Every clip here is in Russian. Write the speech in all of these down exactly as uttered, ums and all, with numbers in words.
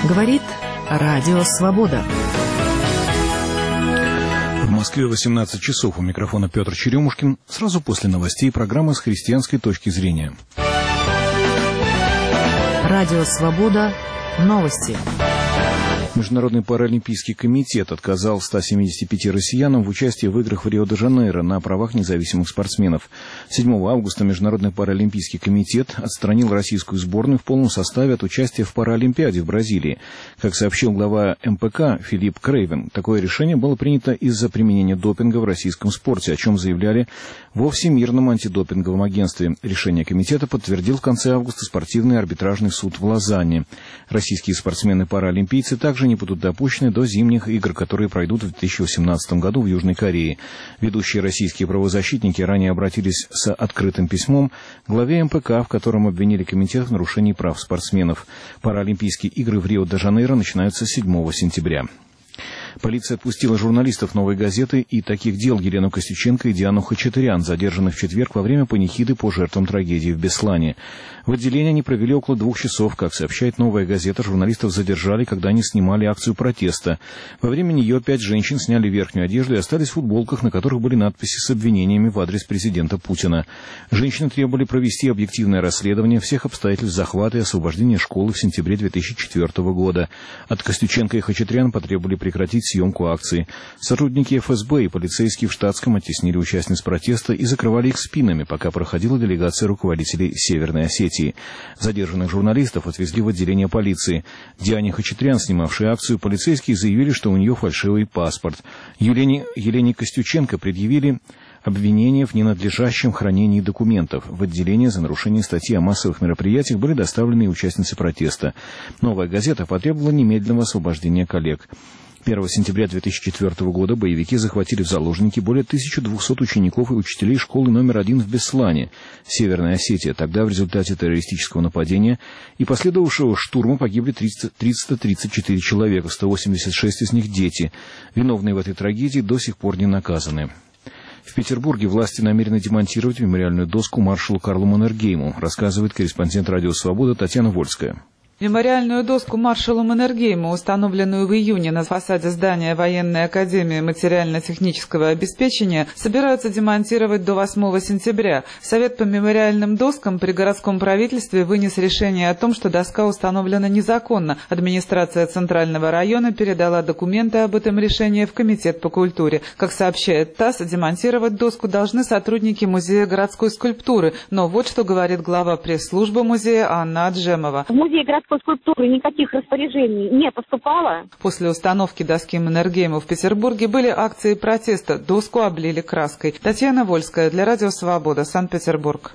Говорит Радио Свобода. В Москве восемнадцать часов. У микрофона Петр Черемушкин. Сразу после новостей программа с христианской точки зрения. Радио Свобода. Новости. Международный паралимпийский комитет отказал ста семидесяти пяти россиянам в участии в играх в Рио-де-Жанейро на правах независимых спортсменов. седьмого августа Международный паралимпийский комитет отстранил российскую сборную в полном составе от участия в Паралимпиаде в Бразилии. Как сообщил глава эм пэ ка Филипп Крейвен, такое решение было принято из-за применения допинга в российском спорте, о чем заявляли во Всемирном антидопинговом агентстве. Решение комитета подтвердил в конце августа спортивный арбитражный суд в Лозанне. Российские спортсмены-паралимпийцы также не будут допущены до зимних игр, которые пройдут в две тысячи восемнадцатом году в Южной Корее. Ведущие российские правозащитники ранее обратились с открытым письмом к главе эм пэ ка, в котором обвинили комитет в нарушении прав спортсменов. Паралимпийские игры в Рио-де-Жанейро начинаются седьмого сентября. Полиция отпустила журналистов «Новой газеты» и «Таких дел» Елену Костюченко и Диану Хачатурян, задержанных в четверг во время панихиды по жертвам трагедии в Беслане. В отделении они провели около двух часов. Как сообщает «Новая газета», журналистов задержали, когда они снимали акцию протеста. Во время нее пять женщин сняли верхнюю одежду и остались в футболках, на которых были надписи с обвинениями в адрес президента Путина. Женщины требовали провести объективное расследование всех обстоятельств захвата и освобождения школы в сентябре две тысячи четвёртого года. От Костюченко и Хачатурян потребовали прекратить съемку акции. Сотрудники эф эс бэ и полицейские в штатском оттеснили участниц протеста и закрывали их спинами, пока проходила делегация руководителей Северной Осетии. Задержанных журналистов отвезли в отделение полиции. Диане Хачатурян, снимавшей акцию, полицейские заявили, что у нее фальшивый паспорт. Елене, Елене Костюченко предъявили обвинения в ненадлежащем хранении документов. В отделение за нарушение статьи о массовых мероприятиях были доставлены и участницы протеста. «Новая газета» потребовала немедленного освобождения коллег. первого сентября две тысячи четвёртого года боевики захватили в заложники более тысячи двухсот учеников и учителей школы номер один в Беслане, Северная Осетия. Тогда в результате террористического нападения и последовавшего штурма погибли триста тридцать четыре человека, сто восемьдесят шесть из них дети. Виновные в этой трагедии до сих пор не наказаны. В Петербурге власти намерены демонтировать мемориальную доску маршалу Карлу Маннергейму, рассказывает корреспондент «Радио Свобода» Татьяна Вольская. Мемориальную доску маршалу Маннергейму, установленную в июне на фасаде здания Военной академии материально-технического обеспечения, собираются демонтировать до восьмого сентября. Совет по мемориальным доскам при городском правительстве вынес решение о том, что доска установлена незаконно. Администрация Центрального района передала документы об этом решении в Комитет по культуре. Как сообщает ТАСС, демонтировать доску должны сотрудники Музея городской скульптуры. Но вот что говорит глава пресс-службы музея Анна Аджемова. В музее городской скульптуры никаких распоряжений не поступало. После установки доски Маннергейма в Петербурге были акции протеста. Доску облили краской. Татьяна Вольская для Радио Свобода, Санкт-Петербург.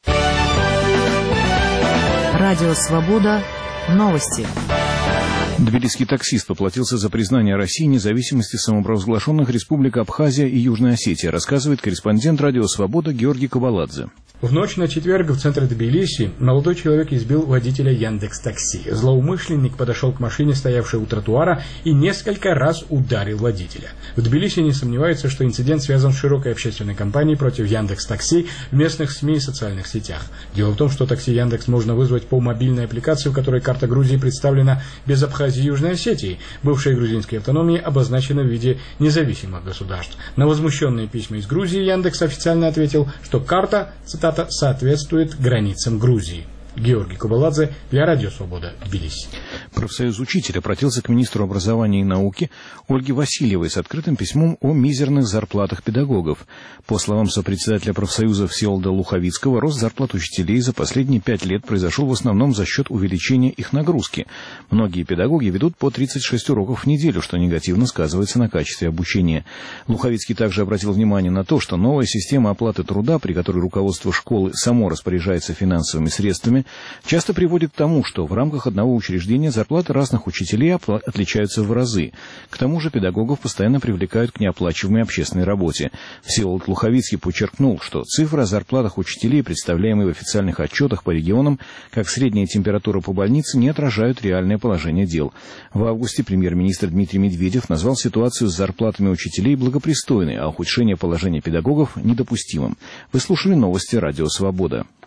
Радио Свобода. Новости. Тбилисский таксист поплатился за признание России независимости самопровозглашенных республик Абхазия и Южная Осетия, рассказывает корреспондент «Радио Свобода» Георгий Кабаладзе. В ночь на четверг в центре Тбилиси молодой человек избил водителя Яндекс.Такси. Злоумышленник подошел к машине, стоявшей у тротуара, и несколько раз ударил водителя. В Тбилиси не сомневаются, что инцидент связан с широкой общественной кампанией против Яндекс.Такси в местных СМИ и социальных сетях. Дело в том, что такси Яндекс можно вызвать по мобильной аппликации, в которой карта Грузии представлена без Абхазии и Южной Осетии. Бывшие грузинские автономии обозначены в виде независимых государств. На возмущенные письма из Грузии Яндекс официально ответил, что карта, цитата, соответствует границам Грузии. Георгий Кабаладзе для Радио Свобода, Тбилиси. Профсоюз учителей обратился к министру образования и науки Ольге Васильевой с открытым письмом о мизерных зарплатах педагогов. По словам сопредседателя профсоюза Всеволода Луховицкого, рост зарплат учителей за последние пять лет произошел в основном за счет увеличения их нагрузки. Многие педагоги ведут по тридцать шесть уроков в неделю, что негативно сказывается на качестве обучения. Луховицкий также обратил внимание на то, что новая система оплаты труда, при которой руководство школы само распоряжается финансовыми средствами, часто приводит к тому, что в рамках одного учреждения зарплаты разных учителей отличаются в разы. К тому же педагогов постоянно привлекают к неоплачиваемой общественной работе. Всеволод Луховицкий подчеркнул, что цифры о зарплатах учителей, представляемые в официальных отчетах по регионам, как средняя температура по больнице, не отражают реальное положение дел. В августе премьер-министр Дмитрий Медведев назвал ситуацию с зарплатами учителей благопристойной, а ухудшение положения педагогов недопустимым. Вы слушали новости Радио Свобода.